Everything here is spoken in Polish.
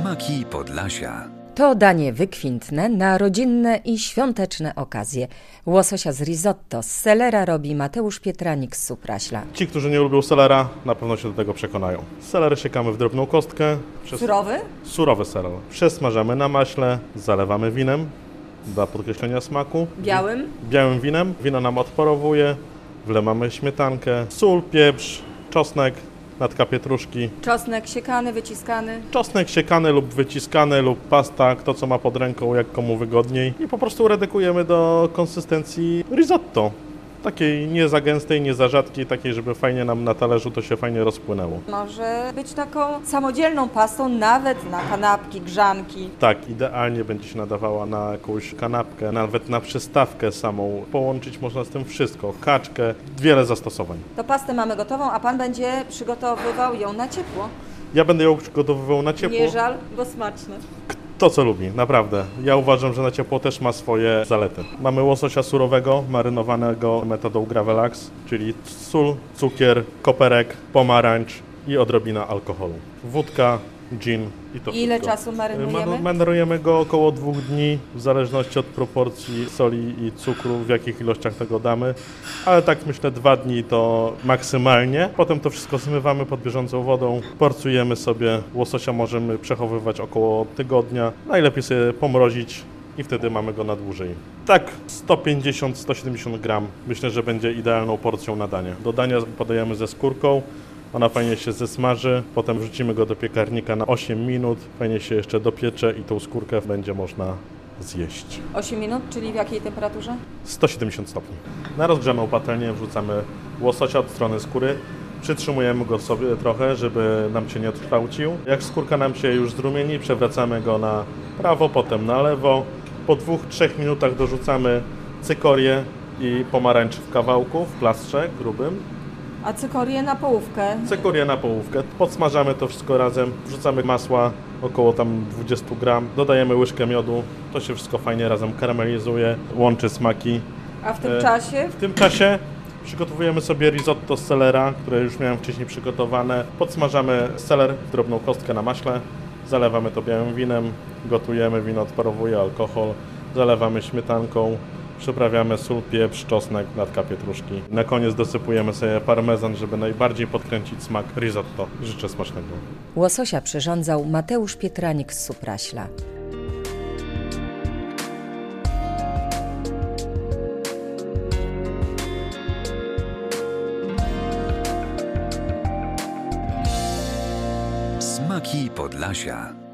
Smaki Podlasia. To danie wykwintne na rodzinne i świąteczne okazje. Łososia z risotto z selera robi Mateusz Pietranik z Supraśla. Ci, którzy nie lubią selera, na pewno się do tego przekonają. Seler siekamy w drobną kostkę. Surowy? Surowy seler. Przesmażamy na maśle, zalewamy winem dla podkreślenia smaku. Białym? Białym winem. Wino nam odparowuje. Wlewamy śmietankę, sól, pieprz, czosnek, natka pietruszki. Czosnek siekany, wyciskany? Czosnek siekany lub wyciskany lub pasta, kto co ma pod ręką, jak komu wygodniej. I po prostu redukujemy do konsystencji risotto. Takiej nie za gęstej, nie za rzadkiej, takiej, żeby fajnie nam na talerzu to się fajnie rozpłynęło. Może być taką samodzielną pastą nawet na kanapki, grzanki. Tak, idealnie będzie się nadawała na jakąś kanapkę, nawet na przystawkę samą. Połączyć można z tym wszystko, kaczkę, wiele zastosowań. To pastę mamy gotową, a Pan będzie przygotowywał ją na ciepło. Ja będę ją przygotowywał na ciepło. Nie żal, bo smaczne. To, co lubi, naprawdę. Ja uważam, że na ciepło też ma swoje zalety. Mamy łososia surowego, marynowanego metodą Gravelax, czyli sól, cukier, koperek, pomarańcz i odrobina alkoholu. Wódka, gin i to Ile wszystko. czasu marynujemy? Marynujemy go około 2 dni, w zależności od proporcji soli i cukru, w jakich ilościach tego damy. Ale tak myślę 2 dni to maksymalnie. Potem to wszystko zmywamy pod bieżącą wodą, porcujemy sobie. Łososia możemy przechowywać około tygodnia. Najlepiej sobie pomrozić i wtedy mamy go na dłużej. Tak 150-170 gram myślę, że będzie idealną porcją na danie. Do dania podajemy ze skórką. Ona fajnie się zesmaży, potem wrzucimy go do piekarnika na 8 minut, fajnie się jeszcze dopiecze i tą skórkę będzie można zjeść. 8 minut, czyli w jakiej temperaturze? 170 stopni. Na rozgrzaną patelnię wrzucamy łososia od strony skóry, przytrzymujemy go sobie trochę, żeby nam się nie odkształcił. Jak skórka nam się już zrumieni, przewracamy go na prawo, potem na lewo. Po 2-3 minutach dorzucamy cykorię i pomarańcz w kawałku, w plastrze grubym. A cykorię na połówkę? Cykorię na połówkę. Podsmażamy to wszystko razem, wrzucamy masła, około tam 20 gram, dodajemy łyżkę miodu, to się wszystko fajnie razem karamelizuje, łączy smaki. A w tym czasie? W tym czasie przygotowujemy sobie risotto z selera, które już miałem wcześniej przygotowane. Podsmażamy seler w drobną kostkę na maśle, zalewamy to białym winem, gotujemy, wino odparowuje, alkohol, zalewamy śmietanką. Przyprawiamy sól, pieprz, czosnek, natka pietruszki. Na koniec dosypujemy sobie parmezan, żeby najbardziej podkręcić smak risotto. Życzę smacznego. Łososia przyrządzał Mateusz Pietranik z Supraśla. Smaki Podlasia.